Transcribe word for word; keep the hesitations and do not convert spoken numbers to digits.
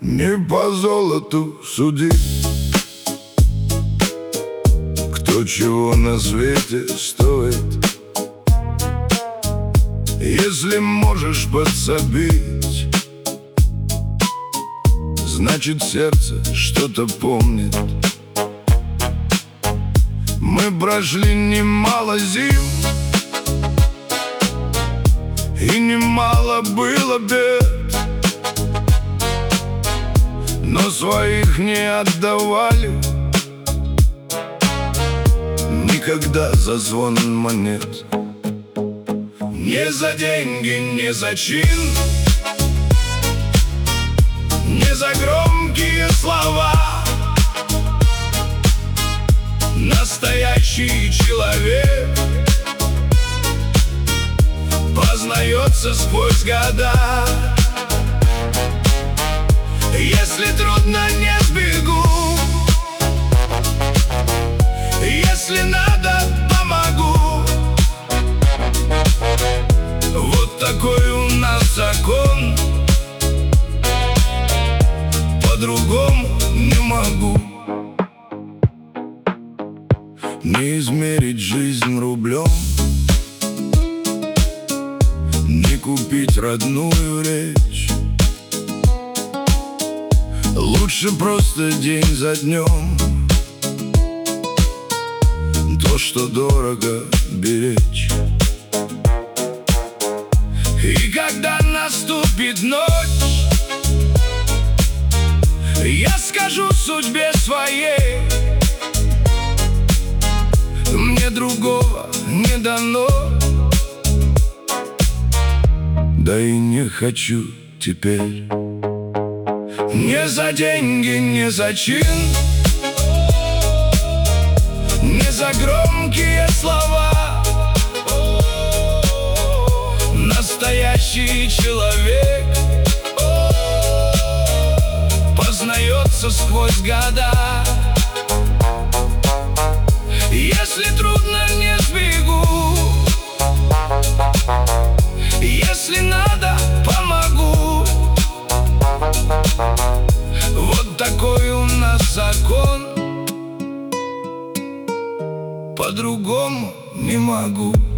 Не по золоту суди, кто чего на свете стоит. Если можешь подсобить, значит сердце что-то помнит. Мы прошли немало зим, и немало было бед, но своих не отдавали никогда за звон монет. Не за деньги, не за чин, не за громкие слова. Настоящий человек познается сквозь года. Если трудно, не сбегу, если надо, помогу. Вот такой у нас закон, по-другому не могу. Не измерить жизнь рублем, не купить родную речь. Лучше просто день за днем то, что дорого, беречь. И когда наступит ночь, я скажу судьбе своей: мне другого не дано, да и не хочу теперь. Не за деньги, не за чин, не за громкие слова. Настоящий человек познается сквозь года. Если трудно, не сбегу, если надо, помогу. Вот такой у нас закон, по-другому не могу.